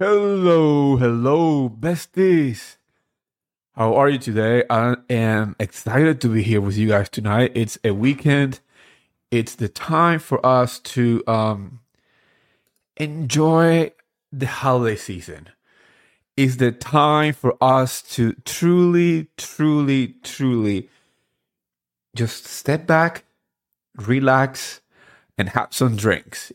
Hello, besties. How are you today? I am excited to be here with you guys tonight. It's a weekend. It's the time for us to enjoy the holiday season. It's the time for us to truly just step back, relax, and have some drinks.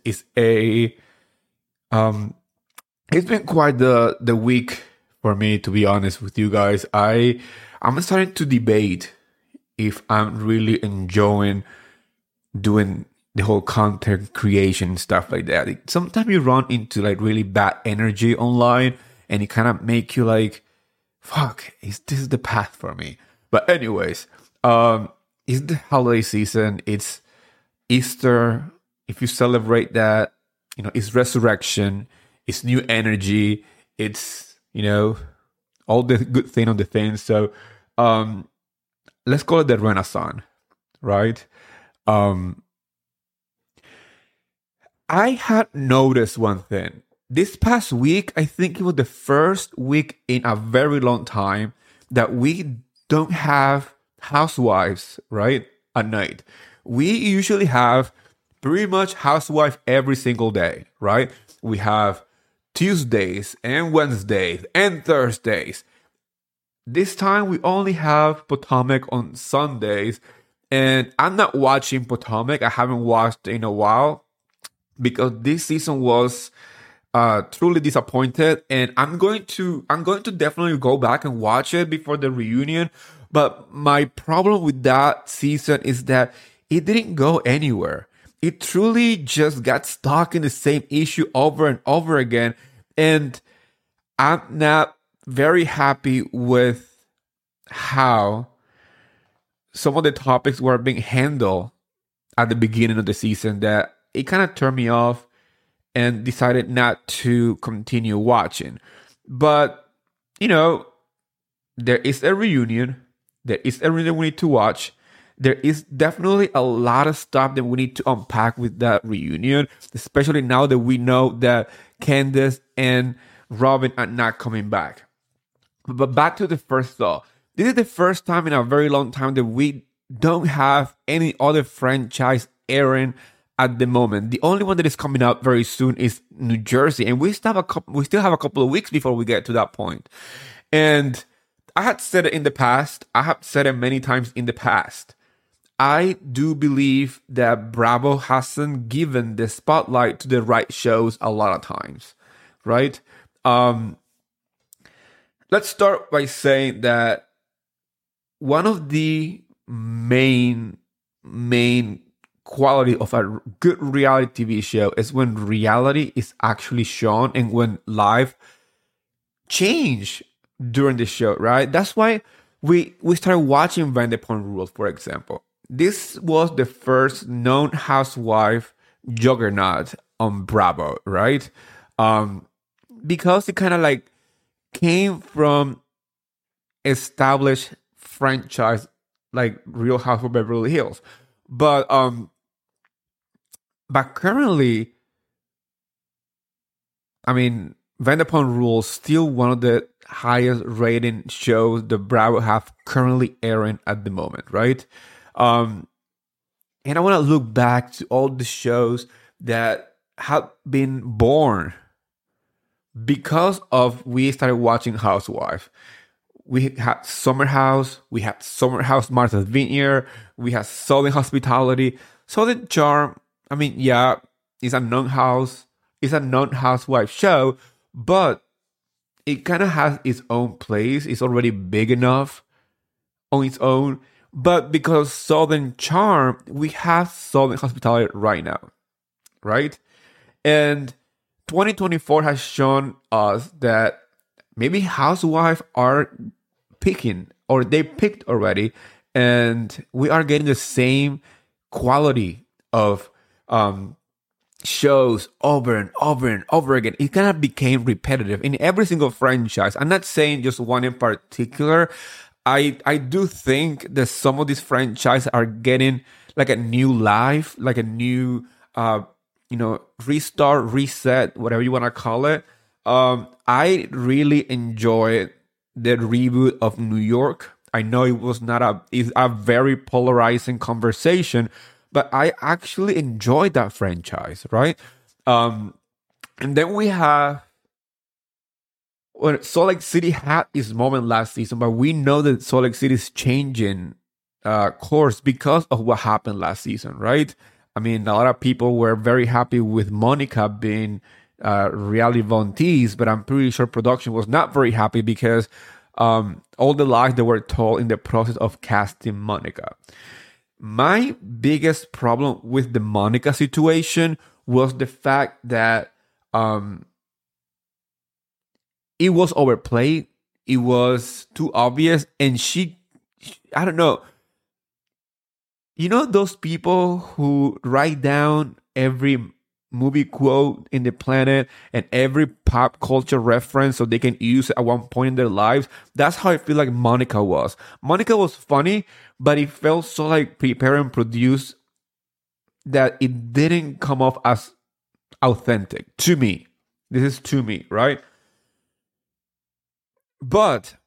Um it's been quite the week for me, to be honest with you guys. I'm starting to debate if I'm really enjoying doing the whole content creation and stuff like that. Sometimes you run into like really bad energy online, and it kind of make you like, fuck, is this the path for me? But anyways, it's the holiday season. It's Easter. If you celebrate that, it's resurrection. It's new energy. It's, all the good thing on the thing. So, let's call it the Renaissance, right? Um, I had noticed one thing. This past week, I think it was the first week in a very long time that we don't have housewives, right? At night. We usually have pretty much housewife every single day, right? We have Tuesdays and Wednesdays and Thursdays. This time we only have Potomac on Sundays. And I'm not watching Potomac. I haven't watched in a while because this season was truly disappointed. And I'm going to definitely go back and watch it before the reunion. But my problem with that season is that it didn't go anywhere. It truly just got stuck in the same issue over and over again. And I'm not very happy with how some of the topics were being handled at the beginning of the season, that it kind of turned me off and decided not to continue watching. But, there is a reunion. There is a reunion we need to watch. There is definitely a lot of stuff that we need to unpack with that reunion, especially now that we know that Candace and Robin are not coming back. But back to the first thought. This is the first time in a very long time that we don't have any other franchise airing at the moment. The only one that is coming out very soon is New Jersey, and we still have a couple of weeks before we get to that point. And I had said it in the past. I have said it many times in the past. I do believe that Bravo hasn't given the spotlight to the right shows a lot of times, right? Let's start by saying that one of the main quality of a good reality TV show is when reality is actually shown and when life change during the show, right? That's why we started watching Vanderpump Rules, for example. This was the first known housewife juggernaut on Bravo, right? Because it kind of like came from established franchise like Real House of Beverly Hills. But currently, I mean, Vanderpump Rules still one of the highest rating shows the Bravo have currently airing at the moment, right? And I want to look back to all the shows that have been born because of we started watching Housewife. We had Summer House, Martha's Vineyard, we had Southern Hospitality, Southern Charm. I mean, yeah, it's a non-housewife show, but it kind of has its own place. It's already big enough on its own. But because Southern Charm, we have Southern Hospitality right now, right? And 2024 has shown us that maybe housewives are picking, or they picked already, and we are getting the same quality of shows over and over and over again. It kind of became repetitive in every single franchise. I'm not saying just one in particular. I do think that some of these franchises are getting like a new life, like a new restart, reset, whatever you want to call it. I really enjoyed the reboot of New York. I know it's a very polarizing conversation, but I actually enjoyed that franchise, right? And then we have Salt Lake City had its moment last season, but we know that Salt Lake City is changing course because of what happened last season, right? I mean, a lot of people were very happy with Monica being Reality Von Teese, but I'm pretty sure production was not very happy because all the lies that were told in the process of casting Monica. My biggest problem with the Monica situation was the fact that it was overplayed. It was too obvious. And I don't know. You know those people who write down every movie quote in the planet and every pop culture reference so they can use it at one point in their lives? That's how I feel like Monica was. Monica was funny, but it felt so like prepared and produced that it didn't come off as authentic to me. This is to me, right? But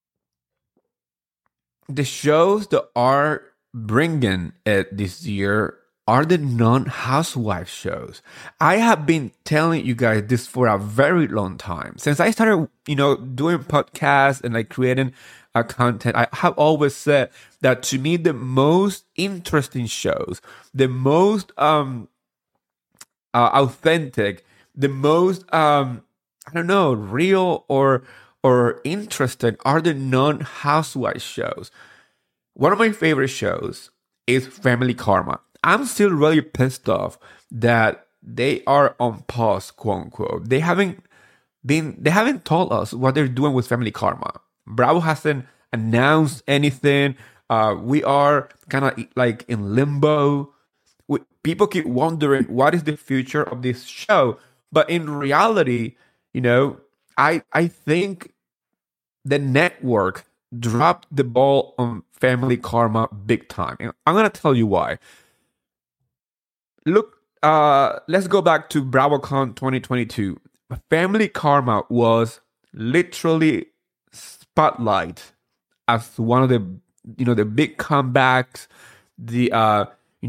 the shows that are bringing it this year are the non-housewife shows. I have been telling you guys this for a very long time. Since I started, doing podcasts and like creating content, I have always said that to me, the most interesting shows, the most authentic, the most, real or interesting are the non-housewife shows. One of my favorite shows is Family Karma. I'm still really pissed off that they are on pause, quote unquote. They haven't told us what they're doing with Family Karma. Bravo hasn't announced anything. We are kind of like in limbo. People keep wondering what is the future of this show. But in reality, I think the network dropped the ball on Family Karma big time. And I'm going to tell you why. Look, let's go back to BravoCon 2022. Family Karma was literally spotlight as one of the big comebacks. The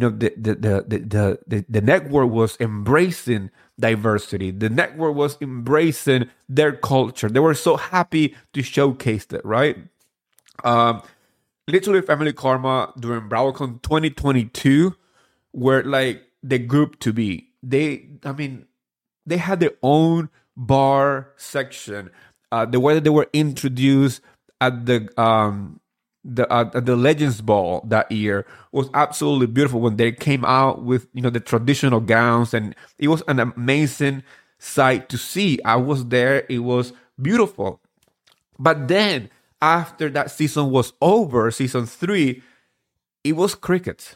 network was embracing diversity. The network was embracing their culture. They were so happy to showcase that, right? Literally Family Karma during BravoCon 2022 were like the group to be. They had their own bar section. The way that they were introduced at the Legends Ball that year was absolutely beautiful when they came out with the traditional gowns, and it was an amazing sight to see. I was there. It was beautiful. But then after that season was over, season 3, it was crickets.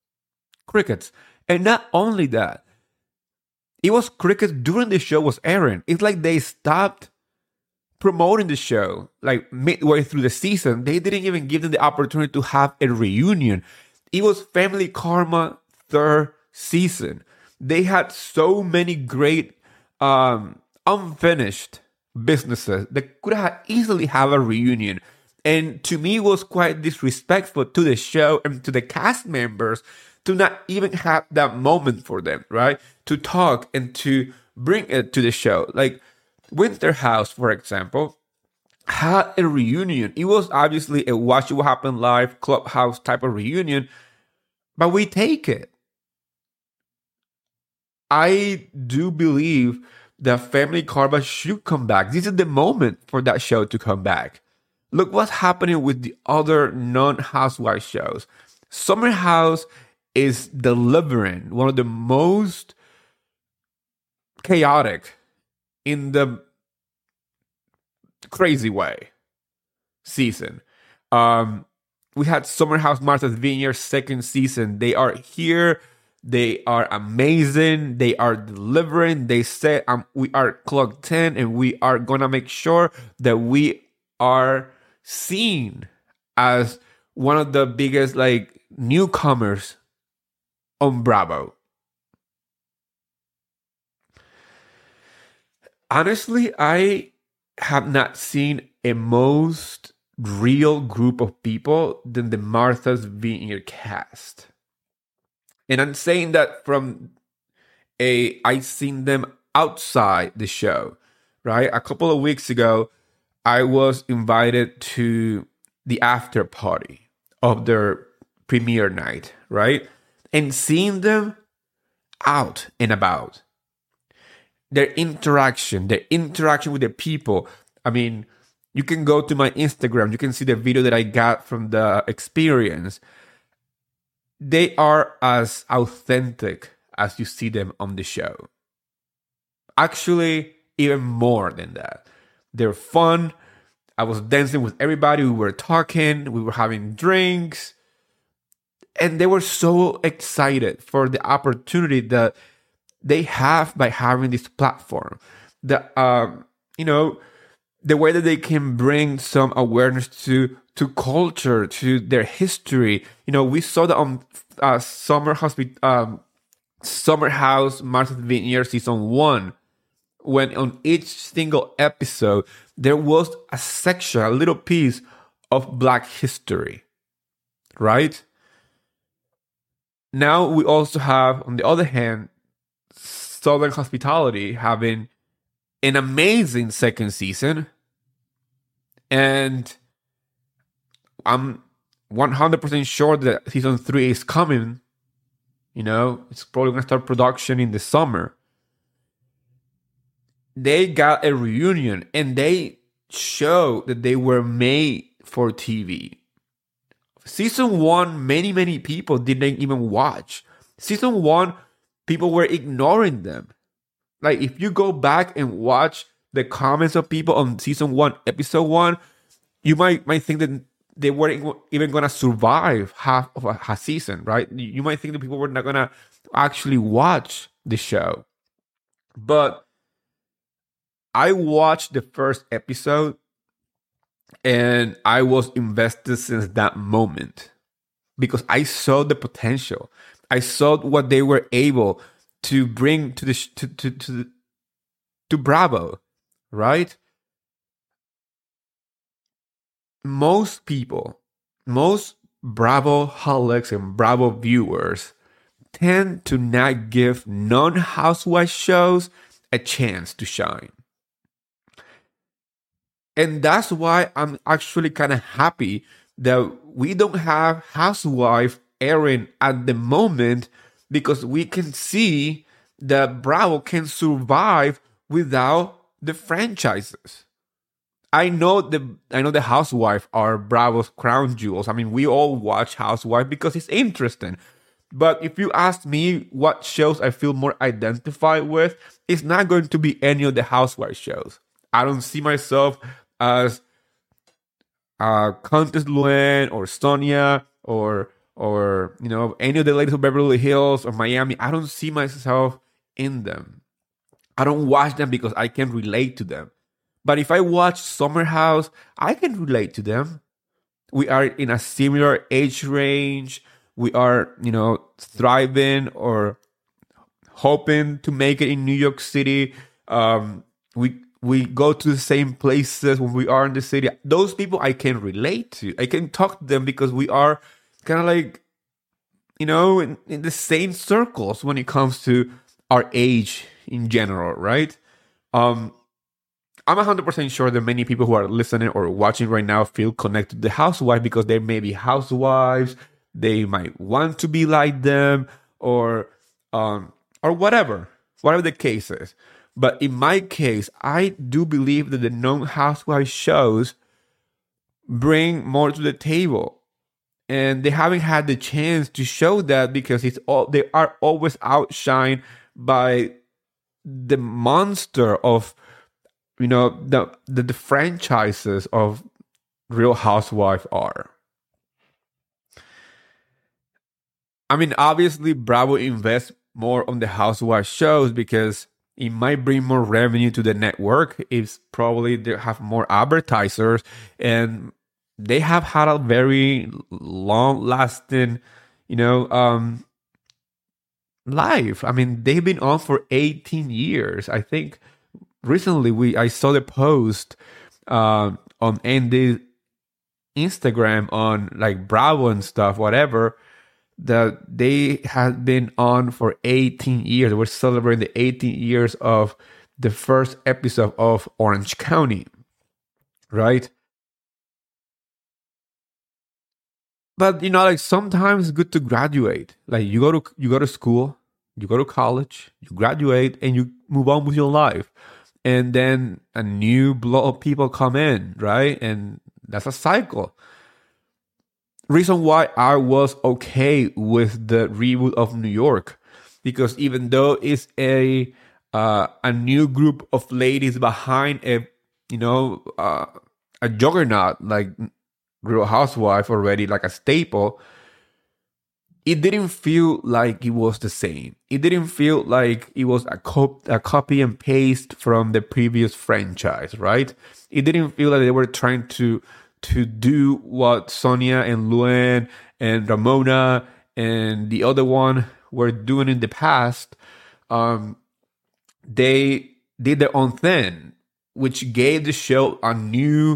And not only that, it was crickets during the show was airing. It's like they stopped promoting the show like midway through the season. They didn't even give them the opportunity to have a reunion. It was Family Karma 3rd season. They had so many great unfinished businesses that could have easily have a reunion. And to me, it was quite disrespectful to the show and to the cast members to not even have that moment for them, right? To talk and to bring it to the show. Like Winter House, for example, had a reunion. It was obviously a Watch What Happen Live Clubhouse type of reunion, but we take it. I do believe that Family Karma should come back. This is the moment for that show to come back. Look what's happening with the other non-housewife shows. Summer House is delivering one of the most chaotic, in the crazy way, season. We had Summer House Martha's Vineyard 2nd season. They are here. They are amazing. They are delivering. They said we are clock 10 and we are going to make sure that we are seen as one of the biggest like newcomers on Bravo. Honestly, I have not seen a most real group of people than the Martha's Vineyard cast. And I'm saying that from I seen them outside the show, right? A couple of weeks ago, I was invited to the after party of their premiere night, right? And seeing them out and about, their interaction with the people. I mean, you can go to my Instagram, you can see the video that I got from the experience. They are as authentic as you see them on the show. Actually, even more than that. They're fun. I was dancing with everybody. We were talking. We were having drinks. And they were so excited for the opportunity that they have by having this platform. The the way that they can bring some awareness to culture, to their history. We saw that on Summer House Martha's Vineyard season 1, when on each single episode there was a section, a little piece of Black history, right? Now we also have, on the other hand, Southern Hospitality having an amazing second season, and I'm 100% sure that season 3 is coming. It's probably going to start production in the summer. They got a reunion and they show that they were made for TV. Season 1, many people didn't even watch. Season 1, people were ignoring them. Like, if you go back and watch the comments of people on season 1, episode 1, you might think that they weren't even going to survive half of a season, right? You might think that people were not going to actually watch the show. But I watched the first episode and I was invested since that moment because I saw the potential. I saw what they were able to bring to Bravo, right? Most people, most Bravo holics and Bravo viewers tend to not give non-housewife shows a chance to shine. And that's why I'm actually kind of happy that we don't have Housewife airing at the moment, because we can see that Bravo can survive without the franchises. I know the Housewife are Bravo's crown jewels. I mean, we all watch Housewife because it's interesting. But if you ask me what shows I feel more identified with, it's not going to be any of the Housewife shows. I don't see myself as Countess Luann or Sonia or any of the ladies of Beverly Hills or Miami. I don't see myself in them. I don't watch them because I can relate to them. But if I watch Summer House, I can relate to them. We are in a similar age range. We are, thriving or hoping to make it in New York City. We go to the same places when we are in the city. Those people I can relate to. I can talk to them because we are kind of like, in the same circles when it comes to our age in general, right? I'm 100% sure that many people who are listening or watching right now feel connected to the housewife because they may be housewives. They might want to be like them or whatever the case is. But in my case, I do believe that the non-housewife shows bring more to the table. And they haven't had the chance to show that because they are always outshined by the monster of the franchises of Real Housewives are. I mean, obviously, Bravo invests more on the housewife shows because it might bring more revenue to the network. It's probably they have more advertisers, and they have had a very long-lasting, life. I mean, they've been on for 18 years. I think recently I saw the post on Andy's Instagram on like Bravo and stuff, whatever, that they had been on for 18 years. We're celebrating the 18 years of the first episode of Orange County, right? But like sometimes it's good to graduate. Like you go to school, you go to college, you graduate, and you move on with your life. And then a new block of people come in, right? And that's a cycle. Reason why I was okay with the reboot of New York, because even though it's a new group of ladies behind a juggernaut like Real Housewife already, like a staple, it didn't feel like it was the same. It didn't feel like it was a copy and paste from the previous franchise, right? It didn't feel like they were trying to do what Sonia and Luen and Ramona and the other one were doing in the past. They did their own thing, which gave the show a new,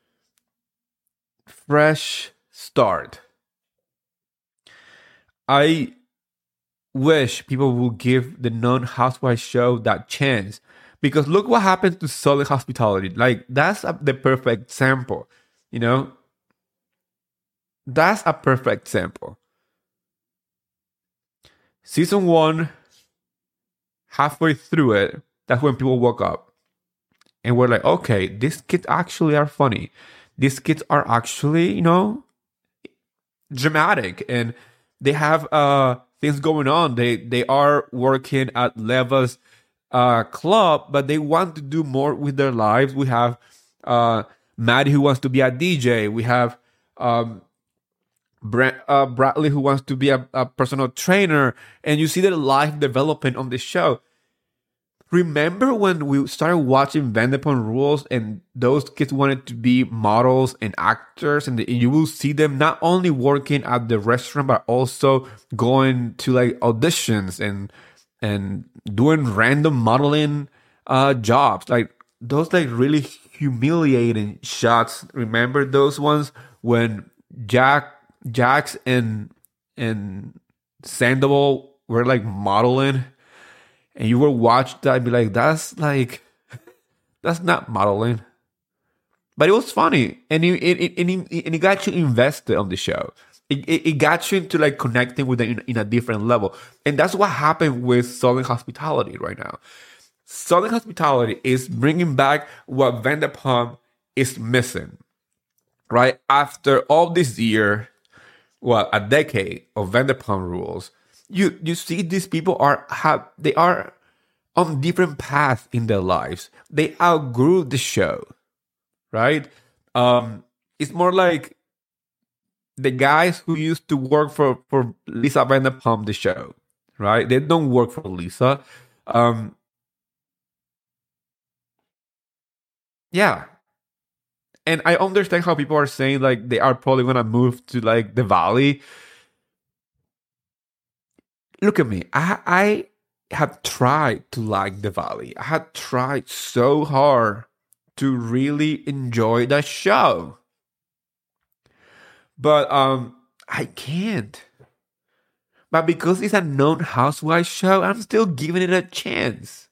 fresh start. I wish people would give the non-housewife show that chance, because look what happened to Solid Hospitality. Like that's the perfect sample, you know. That's a perfect sample. Season 1, halfway through it, that's when people woke up and were like, okay, these kids actually are funny. These kids are actually, dramatic, and they have things going on. They are working at Leva's club, but they want to do more with their lives. We have Maddie who wants to be a DJ. We have Bradley who wants to be a personal trainer, and you see the life developing on the show. Remember when we started watching Vanderpump Rules and those kids wanted to be models and actors, and you will see them not only working at the restaurant but also going to like auditions and doing random modeling jobs, like those like really humiliating shots. Remember those ones when Jax and Sandoval were like modeling, and you will watch that and be like, that's not modeling. But it was funny, and it got you invested on the show. It got you into like connecting with them in a different level. And that's what happened with Southern Hospitality right now. Southern Hospitality is bringing back what Vanderpump is missing, right? After all this year, a decade of Vanderpump Rules, you see these people are on different paths in their lives. They outgrew the show, right? It's more like the guys who used to work for Lisa Vanderpump, the show, right? They don't work for Lisa. Yeah. And I understand how people are saying like they are probably gonna move to like the Valley. Look at me. I have tried to like the Valley. I had tried so hard to really enjoy the show. But I can't. But because it's a non-housewife show, I'm still giving it a chance.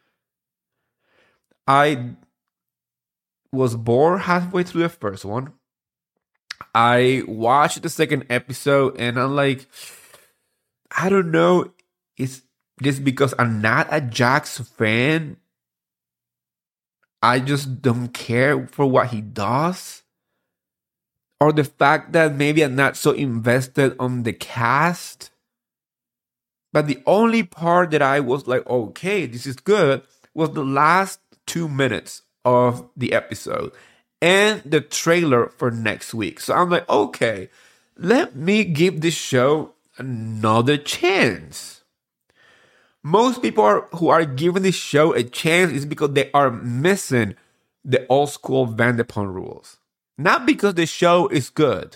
I was bored halfway through the first one. I watched the second episode and I'm like, I don't know. It's just because I'm not a Jax fan. I just don't care for what he does. Or the fact that maybe I'm not so invested on the cast. But the only part that I was like, okay, this is good, was the last 2 minutes of the episode and the trailer for next week. So I'm like, okay, let me give this show another chance. Most people who are giving this show a chance is because they are missing the old school Vanderpump Rules. Not because the show is good.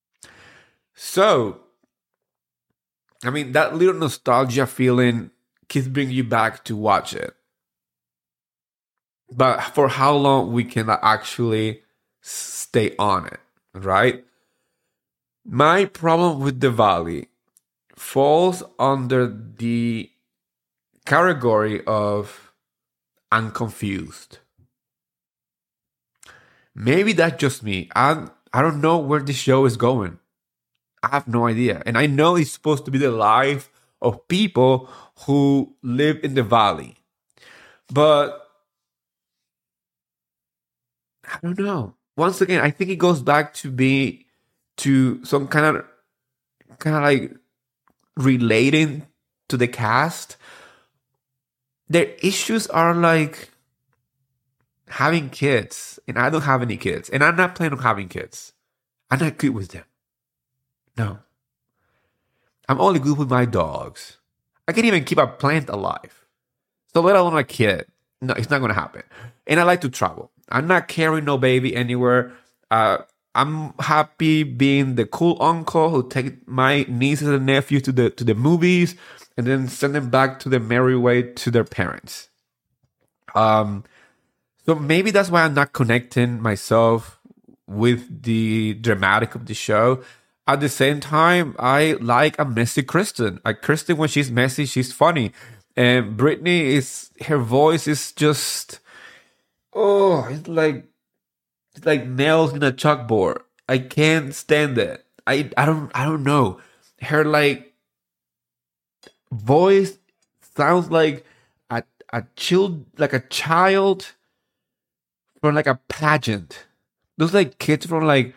So, I mean, that little nostalgia feeling keeps bringing you back to watch it. But for how long we can actually stay on it, right? My problem with the Valley falls under the category of I'm confused. Maybe that's just me. I don't know where this show is going. I have no idea. And I know it's supposed to be the life of people who live in the valley. But I don't know. Once again, I think it goes back to some kind of like relating to the cast. Their issues are like having kids, and I don't have any kids, and I'm not planning on having kids. I'm not good with them. No. I'm only good with my dogs. I can't even keep a plant alive. So let alone a kid. No, it's not going to happen. And I like to travel. I'm not carrying no baby anywhere. I'm happy being the cool uncle who take my nieces and nephews to the movies and then send them back to the merry way to their parents. So maybe that's why I'm not connecting myself with the dramatic of the show. At the same time, I like a messy Kristen. Like Kristen, when she's messy, she's funny. And Brittany her voice is just, it's like nails in a chalkboard. I can't stand it. I don't know. Her like voice sounds like a child from like a pageant. Those like kids from like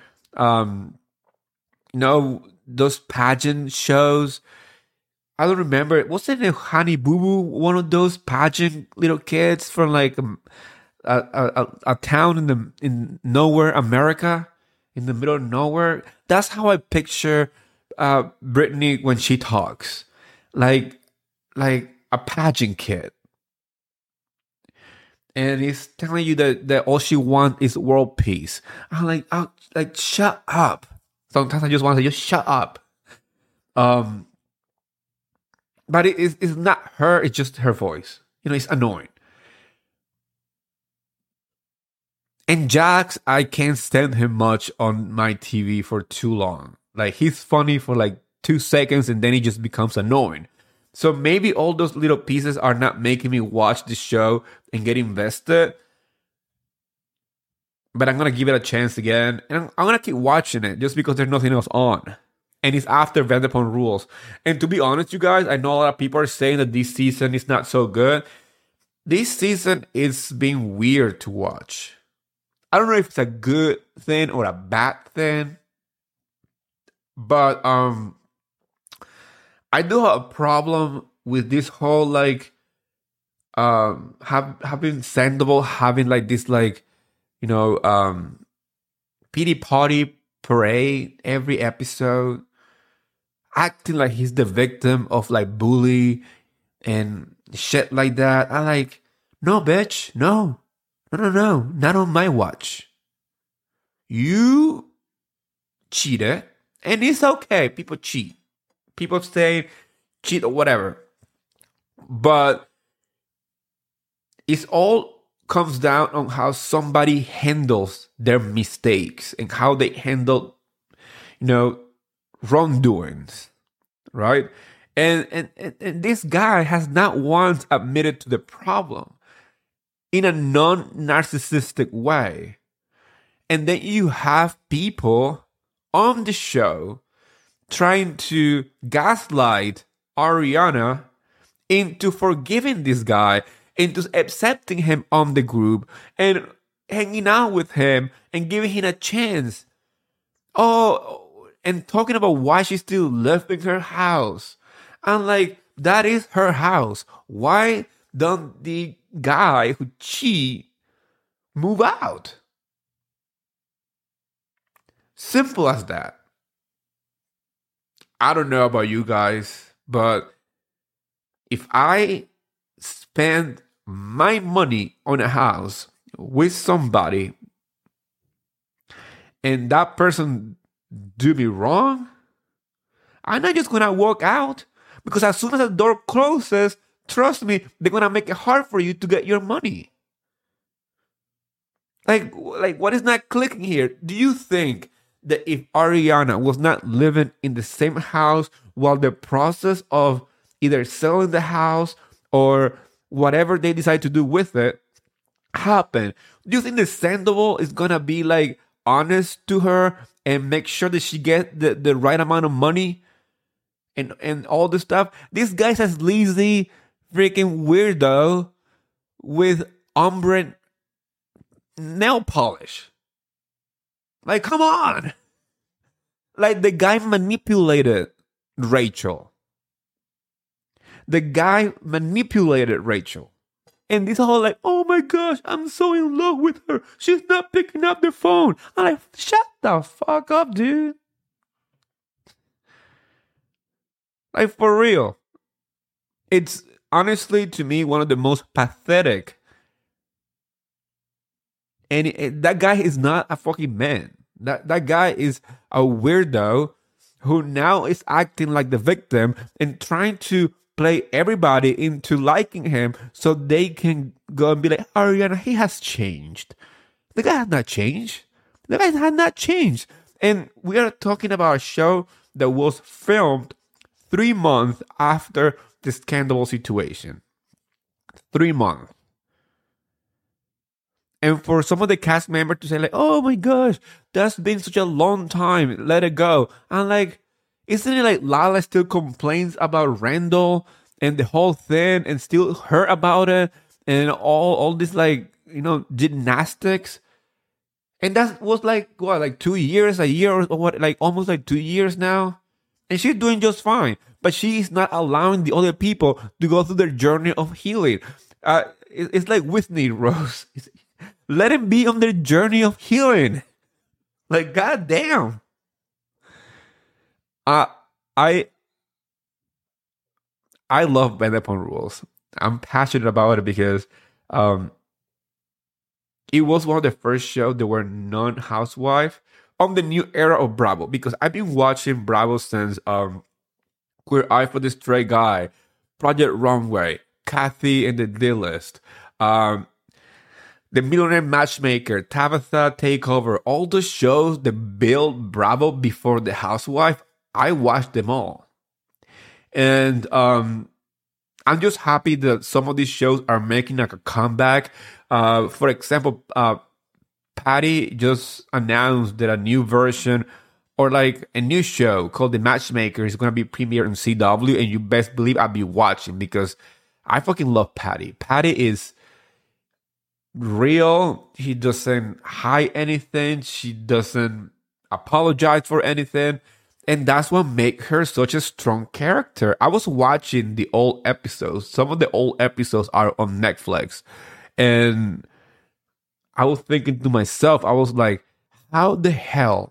those pageant shows. I don't remember. Was it Honey Boo Boo? One of those pageant little kids from like a town in nowhere, America, in the middle of nowhere. That's how I picture Brittany when she talks, like a pageant kid, and he's telling you that all she wants is world peace. I'm like, shut up. Sometimes I just want to say, just shut up. But it's not her. It's just her voice. It's annoying. And Jax, I can't stand him much on my TV for too long. Like, he's funny for like 2 seconds and then he just becomes annoying. So maybe all those little pieces are not making me watch the show and get invested. But I'm going to give it a chance again. And I'm going to keep watching it just because there's nothing else on. And it's after Vanderpump Rules. And to be honest, you guys, I know a lot of people are saying that this season is not so good. This season is being weird to watch. I don't know if it's a good thing or a bad thing. But I do have a problem with this whole like having Sandoval having like this like pity party parade every episode, acting like he's the victim of like bully and shit like that. I like, no, bitch, no, not on my watch. You cheated, and it's okay. People cheat. People say cheat or whatever. But it's all comes down on how somebody handles their mistakes and how they handle, wrongdoings, right? And this guy has not once admitted to the problem in a non-narcissistic way. And then you have people on the show trying to gaslight Ariana into forgiving this guy, into accepting him on the group and hanging out with him and giving him a chance. Oh, and talking about why she still lived in her house. I'm like, that is her house. Why don't the guy who cheat move out? Simple as that. I don't know about you guys, but if I spend my money on a house with somebody and that person do me wrong, I'm not just gonna walk out, because as soon as the door closes, trust me, they're gonna make it hard for you to get your money. Like what is not clicking here? Do you think that if Ariana was not living in the same house while the process of either selling the house or whatever they decide to do with it happened, do you think the Sandoval is gonna be like honest to her and make sure that she get the right amount of money and all this stuff? This guy's a sleazy freaking weirdo with ombre nail polish. Like, come on. Like, the guy manipulated Rachel. The guy manipulated Rachel. And this whole like, oh my gosh, I'm so in love with her. She's not picking up the phone. I'm like, shut the fuck up, dude. Like, for real. It's honestly, to me, one of the most pathetic. And that guy is not a fucking man. That guy is a weirdo who now is acting like the victim and trying to play everybody into liking him so they can go and be like, Ariana, he has changed. The guy has not changed. The guy has not changed. And we are talking about a show that was filmed 3 months after the scandal situation. 3 months. And for some of the cast members to say like, oh my gosh, that's been such a long time, let it go. I'm like, isn't it like Lala still complains about Randall and the whole thing and still hurt about it and all this like, gymnastics? And that was like, what, like 2 years, a year or what, like almost like 2 years now? And she's doing just fine. But she is not allowing the other people to go through their journey of healing. It's like Whitney Rose. Let him be on their journey of healing. Like, goddamn. I love Bend Upon Rules. I'm passionate about it because it was one of the first shows that were non-housewife on the new era of Bravo. Because I've been watching Bravo since Queer Eye for the Stray Guy, Project Runway, Kathy and the D-List, The Millionaire Matchmaker, Tabitha Takeover, all the shows that built Bravo before The Housewife, I watched them all. And I'm just happy that some of these shows are making like a comeback. For example, Patty just announced that a new version or like a new show called The Matchmaker is going to be premiered on CW, and you best believe I'll be watching because I fucking love Patty. Patty is real. He doesn't hide anything. She doesn't apologize for anything. And that's what makes her such a strong character. I was watching the old episodes. Some of the old episodes are on Netflix. And I was thinking to myself, I was like, how the hell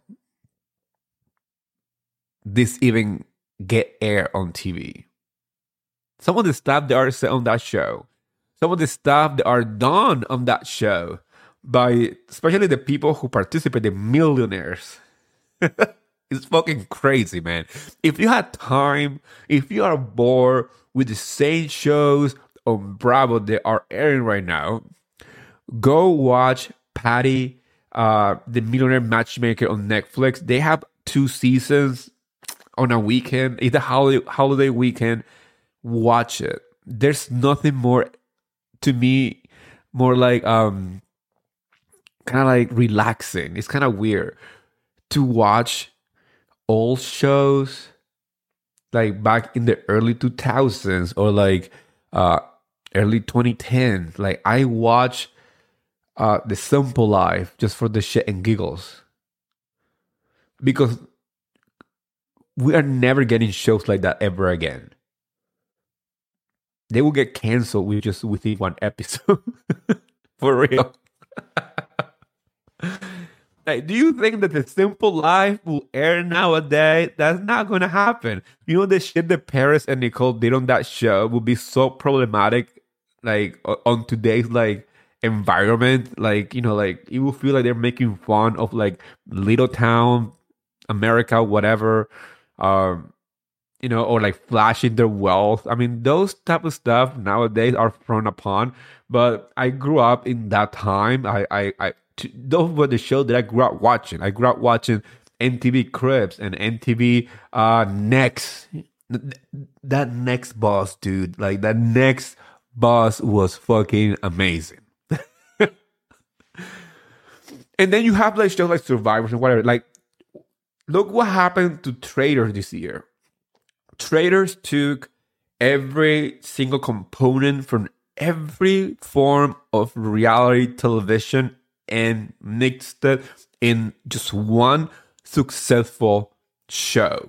this even get aired on TV? Some of the stuff that are said on that show, some of the stuff that are done on that show by especially the people who participate, the millionaires. It's fucking crazy, man. If you had time, if you are bored with the same shows on Bravo that are airing right now, go watch Patty, the Millionaire Matchmaker on Netflix. They have 2 seasons on a weekend. It's a holiday weekend. Watch it. There's nothing more, to me, more like kind of like relaxing. It's kind of weird to watch old shows like back in the early 2000s or like early 2010s. Like I watch The Simple Life just for the shit and giggles, because we are never getting shows like that ever again. They will get canceled within one episode. For real. Like, do you think that The Simple Life will air nowadays? That's not going to happen. You know, the shit that Paris and Nicole did on that show will be so problematic, like, on today's, like, environment. Like, like, you will feel like they're making fun of, like, little town, America, whatever. or like flashing their wealth. I mean, those type of stuff nowadays are frowned upon. But I grew up in that time. Those were the shows that I grew up watching. I grew up watching MTV Cribs and MTV Next. That Next Boss, dude. Like that Next Boss was fucking amazing. And then you have like shows like Survivors and whatever. Like, look what happened to Traitors this year. Traitors took every single component from every form of reality television and mixed it in just one successful show.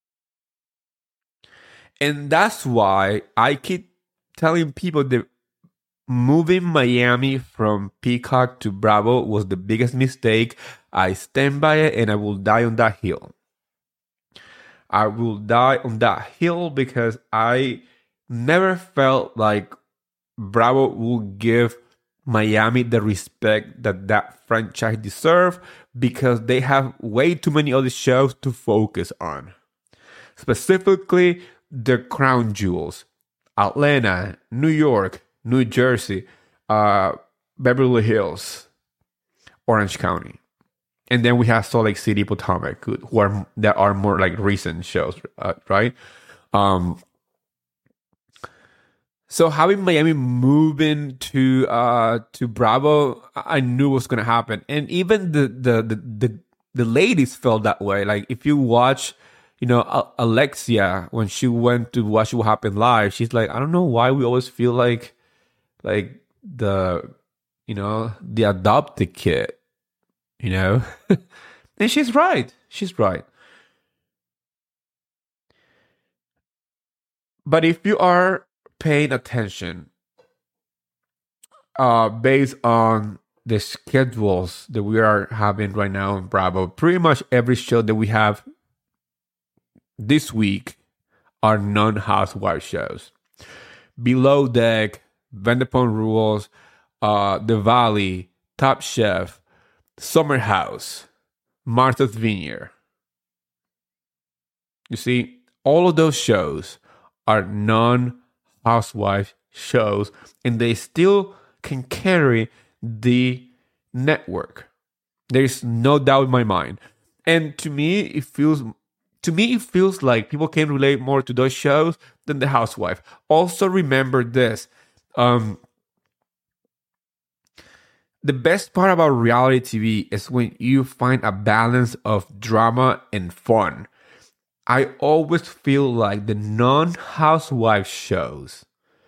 And that's why I keep telling people that moving Miami from Peacock to Bravo was the biggest mistake. I stand by it and I will die on that hill. I will die on that hill because I never felt like Bravo will give Miami the respect that franchise deserves because they have way too many other shows to focus on. Specifically, the crown jewels. Atlanta, New York, New Jersey, Beverly Hills, Orange County. And then we have Salt Lake City, Potomac, that are more like recent shows, right? So having Miami moving to Bravo, I knew was gonna happen, and even the ladies felt that way. Like if you watch, Alexia when she went to watch What Happened Live, she's like, I don't know why we always feel like the adopted kid, and she's right. She's right. But if you are paying attention, based on the schedules that we are having right now in Bravo, pretty much every show that we have this week are non-housewife shows. Below Deck, Vanderpump Rules, The Valley, Top Chef, Summer House, Martha's Vineyard. You see, all of those shows are non-housewife shows, and they still can carry the network. There's no doubt in my mind. And to me, it feels like people can relate more to those shows than The Housewife. Also, remember this. The best part about reality TV is when you find a balance of drama and fun. I always feel like the non-housewife shows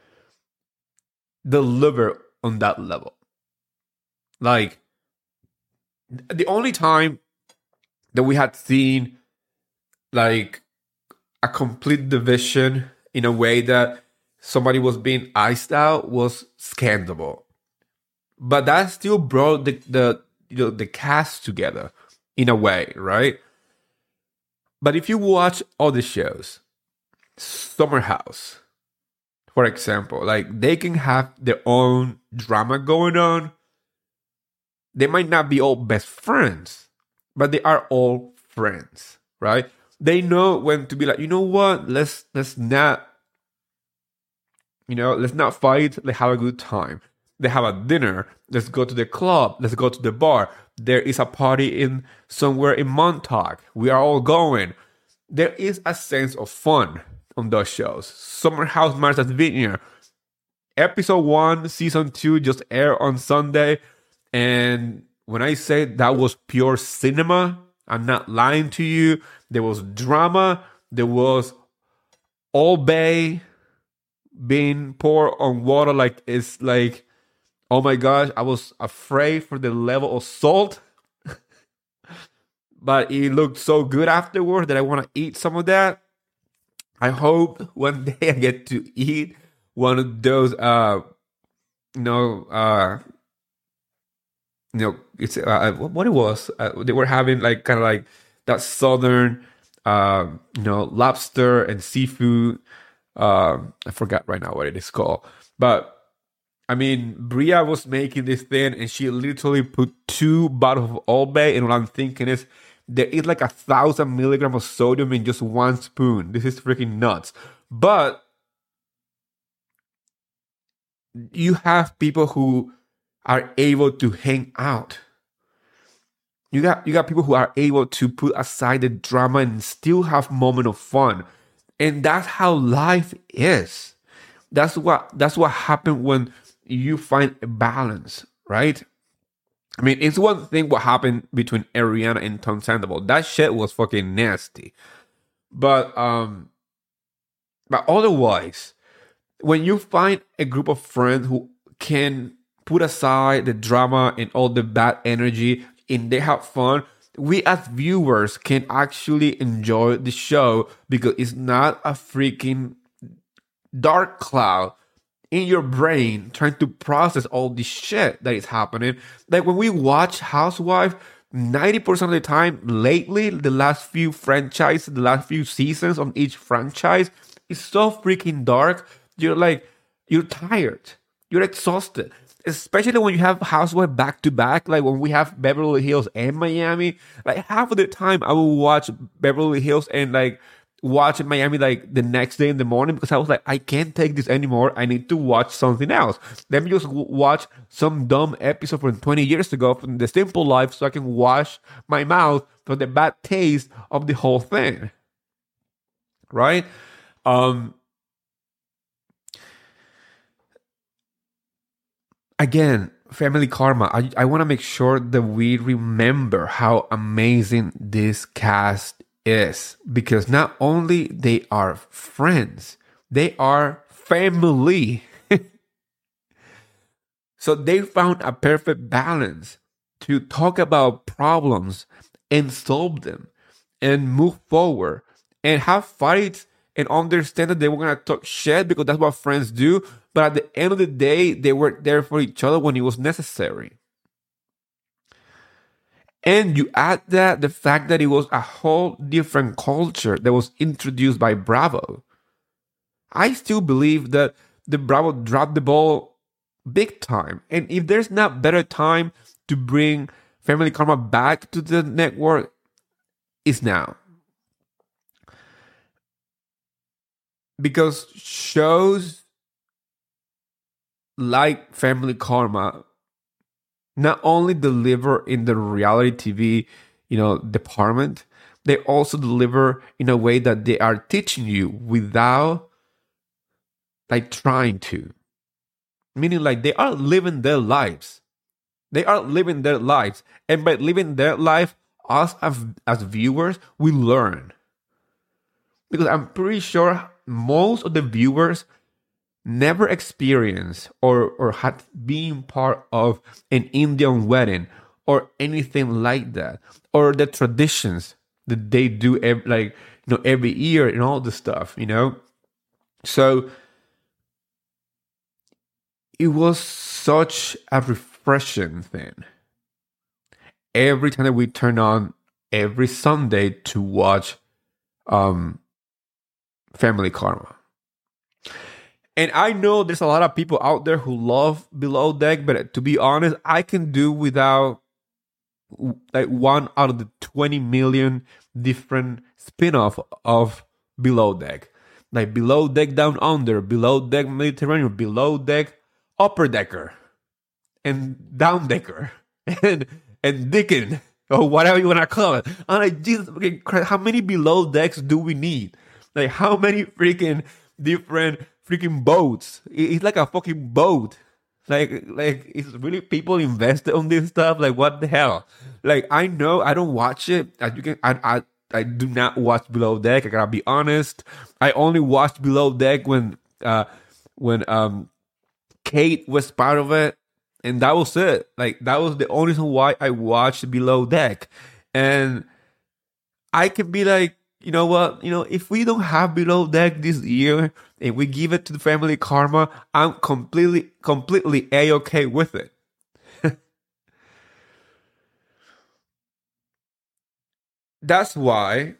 deliver on that level. Like, the only time that we had seen like a complete division in a way that somebody was being iced out was Scandal. But that still brought the cast together in a way, right? But if you watch all the shows, Summer House, for example, like they can have their own drama going on. They might not be all best friends, but they are all friends, right? They know when to be like, you know what? Let's not fight. Let's have a good time. They have a dinner. Let's go to the club. Let's go to the bar. There is a party in somewhere in Montauk. We are all going. There is a sense of fun on those shows. Summer House, Martha's Vineyard. Episode 1, Season 2 just aired on Sunday. And when I say that was pure cinema, I'm not lying to you. There was drama. There was Old Bay being poured on water like it's like, oh my gosh, I was afraid for the level of salt. But it looked so good afterward that I want to eat some of that. I hope one day I get to eat one of those, it's what it was. They were having like kind of like that southern, lobster and seafood. I forgot right now what it is called, but I mean, Bria was making this thing, and she literally put 2 bottles of Old Bay. And what I'm thinking is, There is like 1,000 milligrams of sodium in just one spoon. This is freaking nuts. But you have people who are able to hang out. You got people who are able to put aside the drama and still have moment of fun. And that's how life is. That's what happened when you find a balance, right? I mean, it's one thing what happened between Ariana and Tom Sandoval. That shit was fucking nasty. But otherwise, when you find a group of friends who can put aside the drama and all the bad energy and they have fun, we as viewers can actually enjoy the show because it's not a freaking dark cloud in your brain trying to process all this shit that is happening. Like when we watch Housewives, 90% of the time lately, the last few seasons on each franchise is so freaking dark. You're tired. You're exhausted. Especially when you have Housewives back to back, like when we have Beverly Hills and Miami. Like half of the time I will watch Beverly Hills and like watch Miami like the next day in the morning because I was like, I can't take this anymore. I need to watch something else. Let me just watch some dumb episode from 20 years ago from The Simple Life so I can wash my mouth from the bad taste of the whole thing. Right? Again, Family Karma, I want to make sure that we remember how amazing this cast is. Because not only they are friends, they are family. So they found a perfect balance to talk about problems and solve them and move forward and have fights and understand that they were going to talk shit because that's what friends do. But at the end of the day, they were there for each other when it was necessary. And you add that the fact that it was a whole different culture that was introduced by Bravo. I still believe that the Bravo dropped the ball big time. And if there's not better time to bring Family Karma back to the network, it's now. Because shows like Family Karma not only deliver in the reality TV, department, they also deliver in a way that they are teaching you without like trying to. Meaning like they are living their lives. They are living their lives. And by living their life, us as viewers, we learn. Because I'm pretty sure most of the viewers never experienced or had been part of an Indian wedding or anything like that, or the traditions that they do every year and all the stuff, So it was such a refreshing thing. Every time that we turn on every Sunday to watch Family Karma. And I know there's a lot of people out there who love Below Deck, but to be honest, I can do without like one out of the 20 million different spin-off of Below Deck. Like Below Deck Down Under, Below Deck Mediterranean, Below Deck Upper Decker, and Down Decker, and Dickon, or whatever you want to call it. I'm like, Jesus, how many Below Decks do we need? Like, how many freaking different freaking boats? It's like a fucking boat. Like it's really people invested on this stuff. Like, what the hell? Like, I know I don't watch it. As you can, I do not watch Below Deck. I gotta be honest. I only watched Below Deck when Kate was part of it, and that was it. Like, that was the only reason why I watched Below Deck. And I can be like, you know what? If we don't have Below Deck this year and we give it to the Family Karma, I'm completely A-okay with it. That's why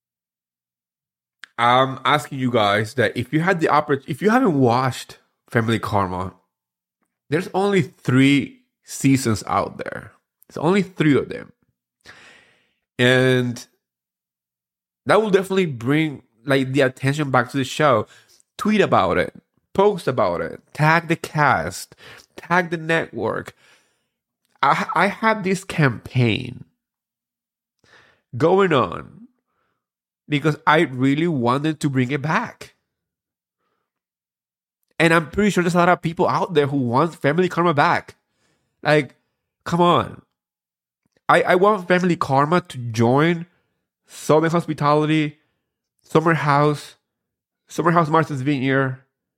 I'm asking you guys that if you had the opportunity, if you haven't watched Family Karma, there's only 3 seasons out there. There's only 3 of them. And that will definitely bring like the attention back to the show. Tweet about it, post about it, tag the cast, tag the network. I have this campaign going on because I really wanted to bring it back. And I'm pretty sure there's a lot of people out there who want Family Karma back. Like, come on. I want Family Karma to join Southern Hospitality, Summer House Martha's Vineyard,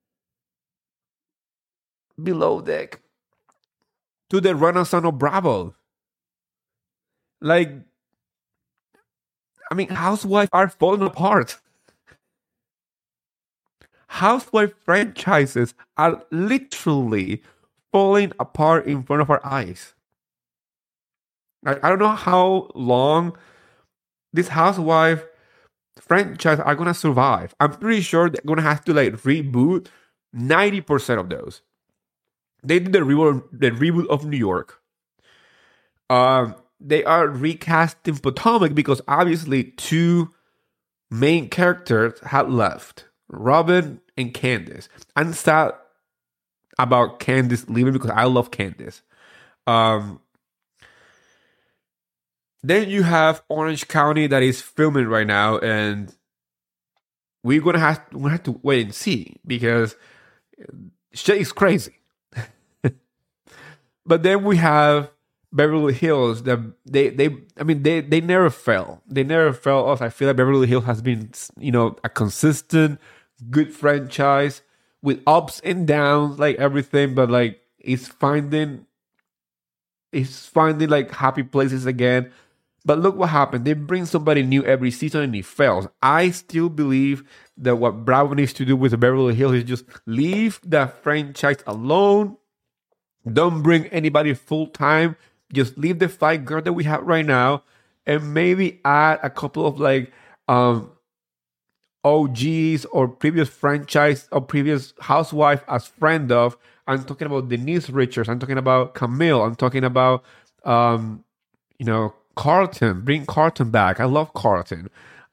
Below Deck, to the Renaissance of Bravo. Like, I mean, housewives are falling apart. Housewife franchises are literally falling apart in front of our eyes. I don't know how long this housewife franchise are gonna survive. I'm pretty sure they're gonna have to like reboot 90% of those. They did the reboot of New York. They are recasting Potomac because obviously two main characters had left, Robin and Candace. I'm sad about Candace leaving because I love Candace. Then you have Orange County that is filming right now, and we're gonna have to wait and see because shit is crazy. But then we have Beverly Hills. That they never fail. They never fail us. I feel like Beverly Hills has been a consistent good franchise with ups and downs like everything, but like it's finding like happy places again. But look what happened. They bring somebody new every season and it fails. I still believe that what Bravo needs to do with the Beverly Hills is just leave the franchise alone. Don't bring anybody full time. Just leave the 5 girls that we have right now and maybe add a couple of like OGs or previous franchise or previous housewife as friend of. I'm talking about Denise Richards. I'm talking about Camille. I'm talking about Carlton. Bring Carlton back. I love Carlton.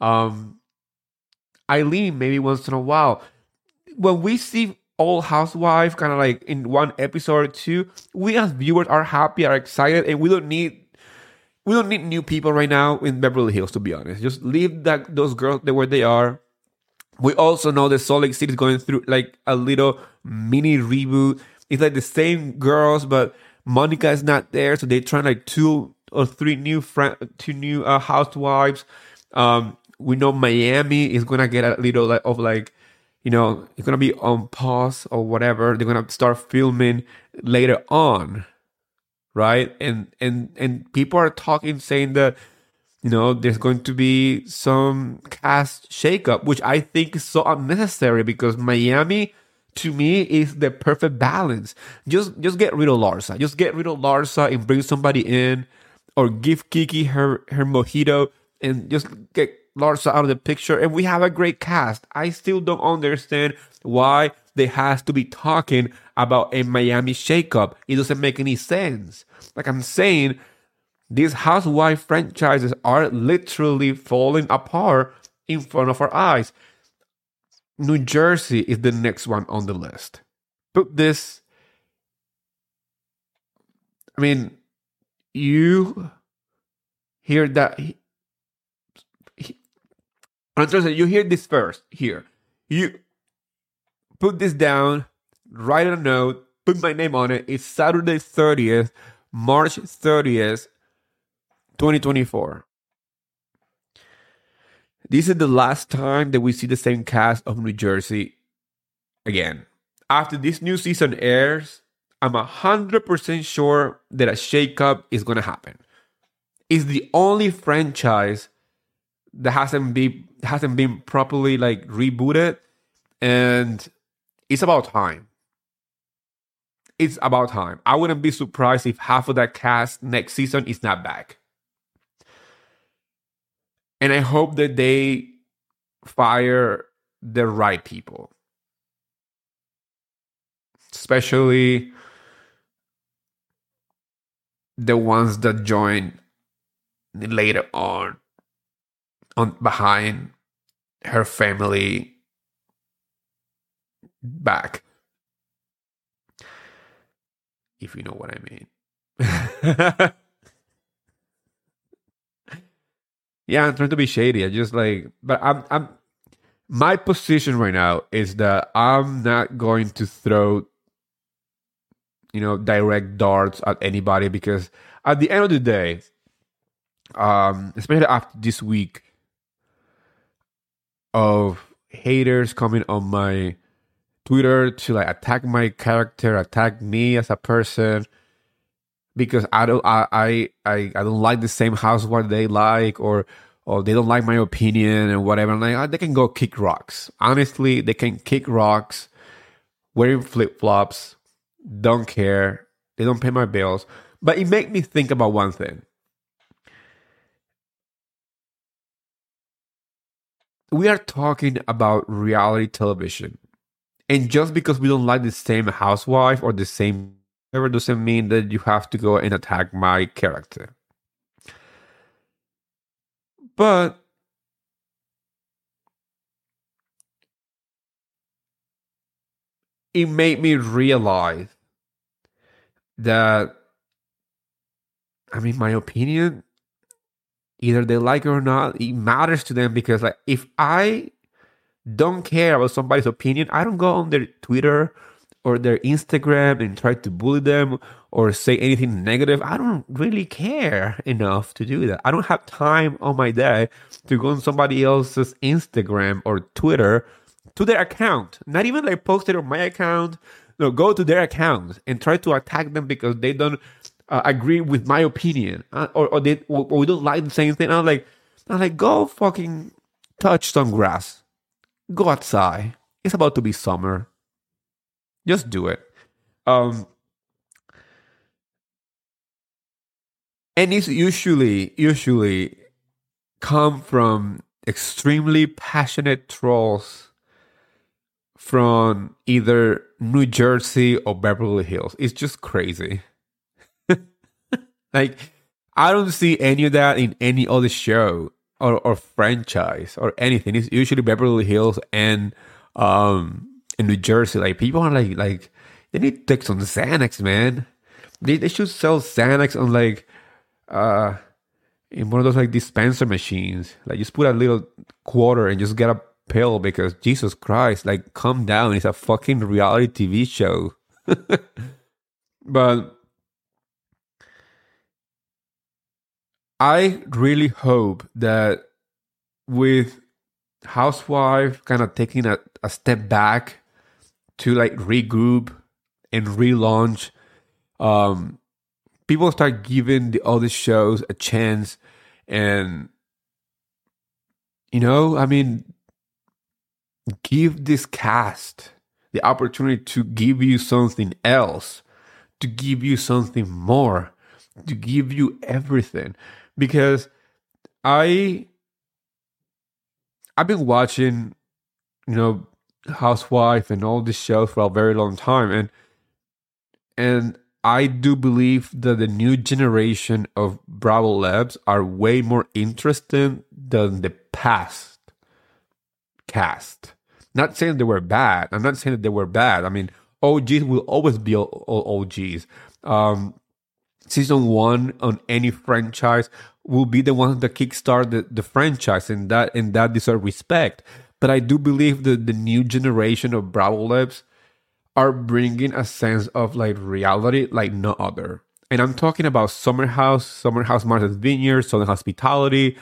Eileen, maybe once in a while. When we see old housewife kind of like in one episode or two, we as viewers are happy, are excited, and we don't need new people right now in Beverly Hills, to be honest. Just leave those girls where they are. We also know that Salt Lake City is going through like a little mini reboot. It's like the same girls, but Monica is not there, so they're trying like 2 or 3 new housewives. We know Miami is gonna get a little it's gonna be on pause or whatever. They're gonna start filming later on, right? And people are talking, saying that there's going to be some cast shakeup, which I think is so unnecessary because Miami, to me, is the perfect balance. Just get rid of Larsa. Just get rid of Larsa and bring somebody in, or give Kiki her mojito and just get Larsa out of the picture, and we have a great cast. I still don't understand why they has to be talking about a Miami shakeup. It doesn't make any sense. Like I'm saying, these housewife franchises are literally falling apart in front of our eyes. New Jersey is the next one on the list. Put this. I mean, you hear that. You hear this first here. You put this down, write a note, put my name on it. It's Saturday 30th, March 30th, 2024. This is the last time that we see the same cast of New Jersey again. After this new season airs, I'm 100% sure that a shakeup is going to happen. It's the only franchise that hasn't been properly like rebooted, and it's about time. It's about time. I wouldn't be surprised if half of that cast next season is not back. And I hope that they fire the right people, especially the ones that join later on behind her family back, if you know what I mean. Yeah, I'm trying to be shady. I just like, but I'm my position right now is that I'm not going to throw, direct darts at anybody, because at the end of the day, especially after this week of haters coming on my Twitter to like attack my character, attack me as a person, because I don't like the same housewife they like, or they don't like my opinion and whatever. I'm like, they can go kick rocks. Honestly, they can kick rocks, wearing flip flops, don't care. They don't pay my bills. But it made me think about one thing. We are talking about reality television. And just because we don't like the same housewife or the same whatever doesn't mean that you have to go and attack my character. But it made me realize that, I mean, my opinion, either they like it or not, it matters to them, because like if I don't care about somebody's opinion, I don't go on their Twitter or their Instagram and try to bully them or say anything negative. I don't really care enough to do that. I don't have time on my day to go on somebody else's Instagram or Twitter, to their account. Not even like post it on my account. No, go to their account and try to attack them because they don't agree with my opinion, or we don't like the same thing. I'm like, go fucking touch some grass. Go outside. It's about to be summer. Just do it. Um, and it's usually come from extremely passionate trolls from either New Jersey or Beverly Hills. It's just crazy. Like, I don't see any of that in any other show or franchise or anything. It's usually Beverly Hills and in New Jersey. Like, people are like they need to take some Xanax, man. They should sell Xanax on like in one of those like dispenser machines. Like, just put a little quarter and just get a pill, because Jesus Christ, like, calm down. It's a fucking reality TV show. But I really hope that with Housewife kind of taking a step back to like regroup and relaunch, people start giving the other shows a chance. And, I mean, give this cast the opportunity to give you something else, to give you something more, to give you everything. Because I've been watching, Housewife and all these shows for a very long time, and I do believe that the new generation of Bravo Labs are way more interesting than the past cast. Not saying they were bad. I'm not saying that they were bad. I mean, OGs will always be OGs. Season 1 on any franchise will be the one that kickstart the franchise, and that deserve respect. But I do believe that the new generation of Bravo Labs are bringing a sense of like reality like no other. And I'm talking about Summer House Martha's Vineyard, Southern Hospitality.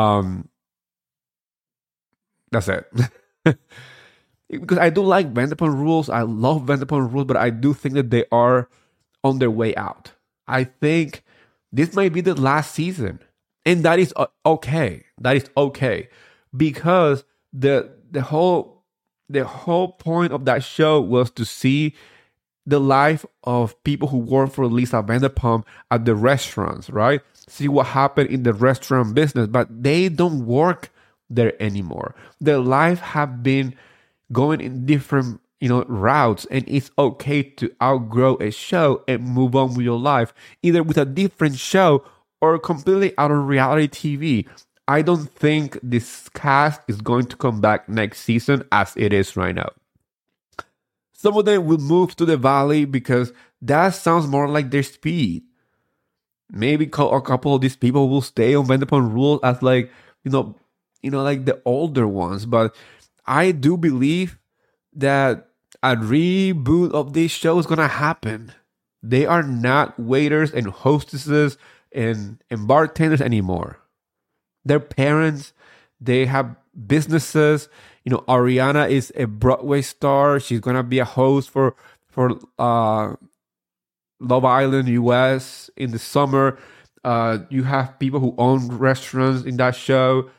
That's it. Because I do like Vanderpump Rules. I love Vanderpump Rules, but I do think that they are on their way out. I think this might be the last season, and that is okay. That is okay, because the whole point of that show was to see the life of people who work for Lisa Vanderpump at the restaurants, right? See what happened in the restaurant business, but they don't work there anymore. Their life have been going in different routes, and it's okay to outgrow a show and move on with your life, either with a different show or completely out of reality TV. I don't think this cast is going to come back next season as it is right now. Some of them will move to the valley because that sounds more like their speed. Maybe a couple of these people will stay on Vanderpump Rules as like, like the older ones. But I do believe that a reboot of this show is gonna happen. They are not waiters and hostesses and bartenders anymore. They're parents. They have businesses. Ariana is a Broadway star. She's gonna be a host for Love Island US in the summer. You have people who own restaurants in that show.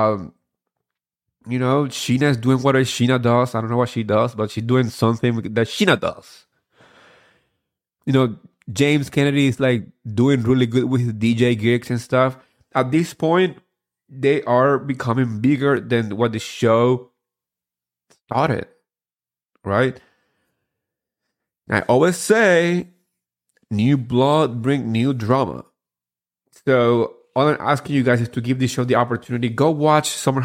Scheana's doing what Scheana does. I don't know what she does, but she's doing something that Scheana does. James Kennedy is like doing really good with his DJ gigs and stuff. At this point, they are becoming bigger than what the show started, right? I always say, new blood bring new drama. So all I'm asking you guys is to give this show the opportunity. Go watch Summer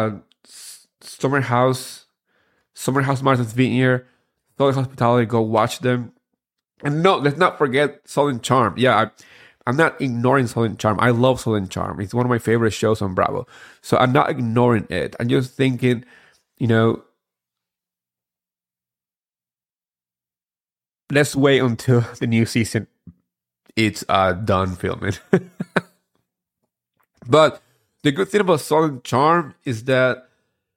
House, Martha's Vineyard, Southern Hospitality. Go watch them. And no, let's not forget Southern Charm. Yeah, I'm not ignoring Southern Charm. I love Southern Charm. It's one of my favorite shows on Bravo. So I'm not ignoring it. I'm just thinking, let's wait until the new season it's done filming. But the good thing about Southern Charm is that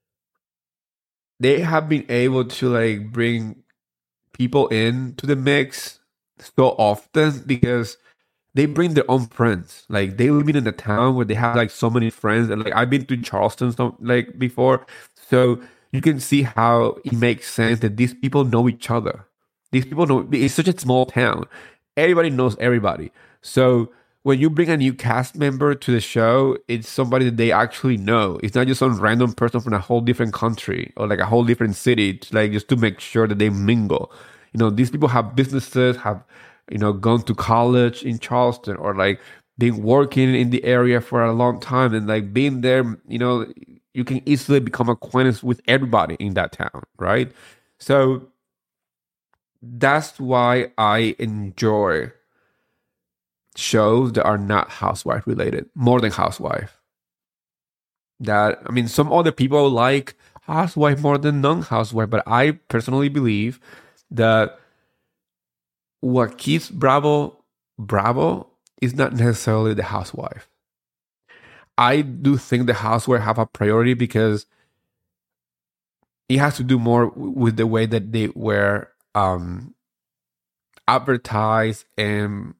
they have been able to like bring people into the mix so often because they bring their own friends. Like they live in a town where they have like so many friends, and like I've been to Charleston before, so you can see how it makes sense that these people know each other. These people know, it's such a small town. Everybody knows everybody. So when you bring a new cast member to the show, it's somebody that they actually know. It's not just some random person from a whole different country or like a whole different city, just to make sure that they mingle. These people have businesses, have, gone to college in Charleston, or like been working in the area for a long time, and like being there, you can easily become acquainted with everybody in that town, right? So that's why I enjoy shows that are not housewife related more than Housewife. Some other people like Housewife more than non-housewife, but I personally believe that what keeps Bravo is not necessarily the housewife. I do think the housewife have a priority because it has to do more with the way that they were advertised, and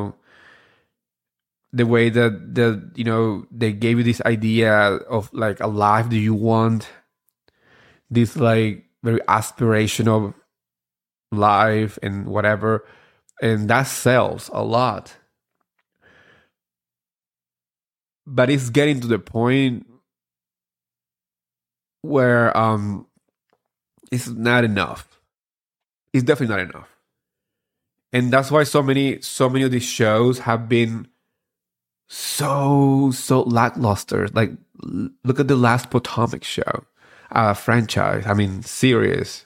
the way that they gave you this idea of like a life that you want, this like very aspirational life and whatever, and that sells a lot. But it's getting to the point where it's not enough. It's definitely not enough. And that's why so many of these shows have been so lackluster. Like, look at the last Potomac show, franchise. Series.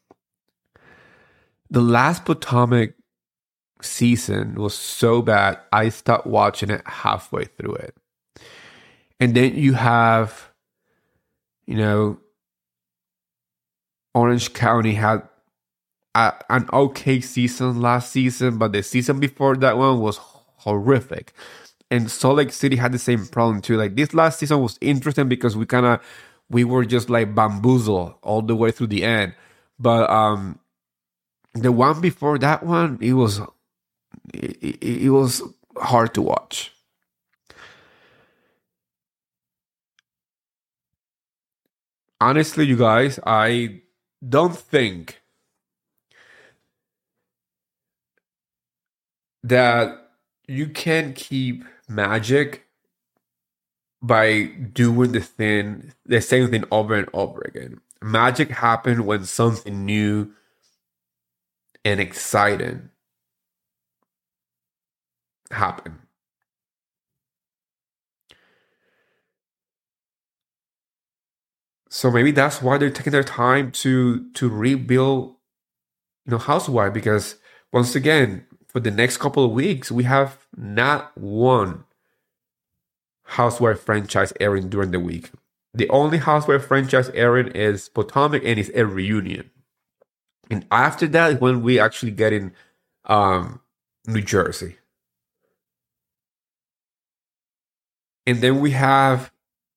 The last Potomac season was so bad, I stopped watching it halfway through it. And then you have, Orange County had an okay season last season, but the season before that one was horrific. And Salt Lake City had the same problem too. Like, this last season was interesting because we were just like bamboozled all the way through the end. But the one before that one, it was hard to watch. Honestly, you guys, I don't think that you can keep magic by doing the same thing over and over again. Magic happens when something new and exciting happen. So maybe that's why they're taking their time to rebuild, Housewife, because once again, for the next couple of weeks, we have not one Housewife franchise airing during the week. The only Housewife franchise airing is Potomac, and it's a reunion. And after that is when we actually get in New Jersey. And then we have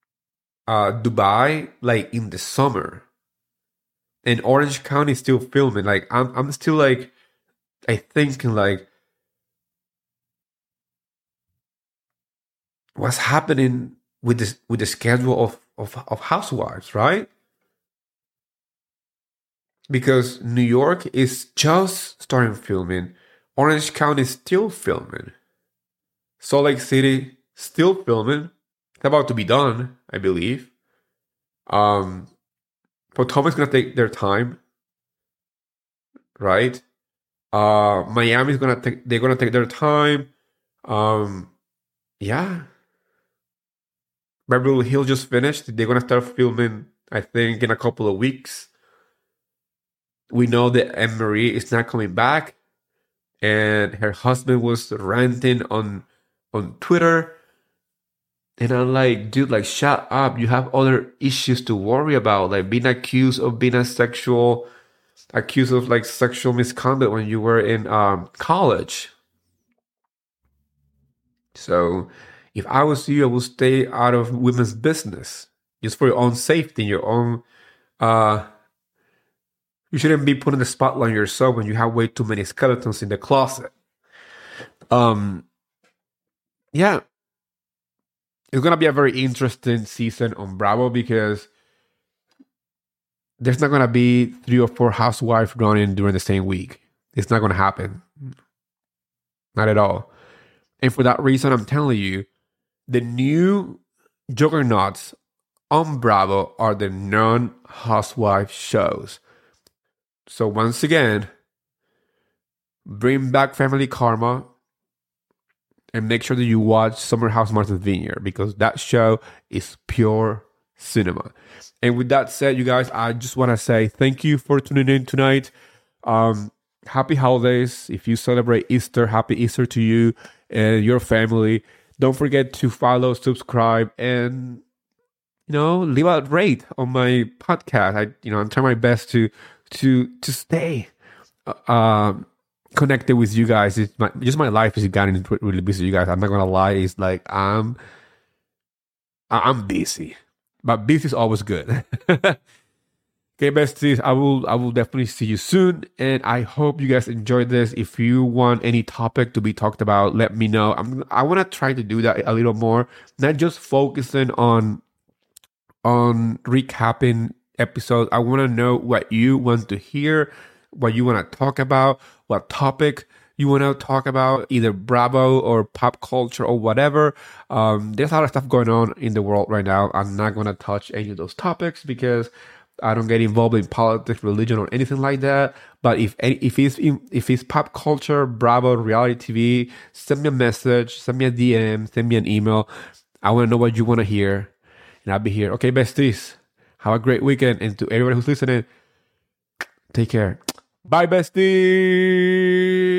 Dubai like in the summer. And Orange County is still filming. Like I'm still like I thinking like what's happening with the schedule of Housewives, right? Because New York is just starting filming. Orange County is still filming. Salt Lake City still filming. It's about to be done, I believe. Potomac's gonna take their time, right? Miami's they're gonna take their time. Yeah. Beverly Hills just finished. They're gonna start filming, I think, in a couple of weeks. We know that Anne Marie is not coming back, and her husband was ranting on Twitter. And I'm like, dude, like, shut up. You have other issues to worry about, like being accused of sexual misconduct when you were in college. So if I was you, I would stay out of women's business just for your own safety, your own. You shouldn't be putting the spotlight on yourself when you have way too many skeletons in the closet. Yeah. It's going to be a very interesting season on Bravo because there's not going to be 3 or 4 housewives running during the same week. It's not going to happen. Not at all. And for that reason, I'm telling you, the new juggernauts on Bravo are the non-housewife shows. So once again, bring back Family Karma and make sure that you watch Summer House Martha's Vineyard because that show is pure cinema. And with that said, you guys, I just want to say thank you for tuning in tonight. Happy holidays. If you celebrate Easter, happy Easter to you and your family. Don't forget to follow, subscribe, and leave a rate on my podcast. I'm trying my best to stay connected with you guys. It's my life has gotten really busy, you guys. I'm not gonna lie. It's like I'm busy, but busy is always good. Okay, besties, I will definitely see you soon, and I hope you guys enjoyed this. If you want any topic to be talked about, let me know. I want to try to do that a little more, not just focusing on recapping episodes. I want to know what you want to hear, what you want to talk about, what topic you want to talk about, either Bravo or pop culture or whatever. There's a lot of stuff going on in the world right now. I'm not going to touch any of those topics because I don't get involved in politics, religion, or anything like that. But if it's pop culture, Bravo, reality TV, send me a message, send me a DM, send me an email. I want to know what you want to hear, and I'll be here. Okay, besties, have a great weekend, and to everybody who's listening, take care. Bye, besties.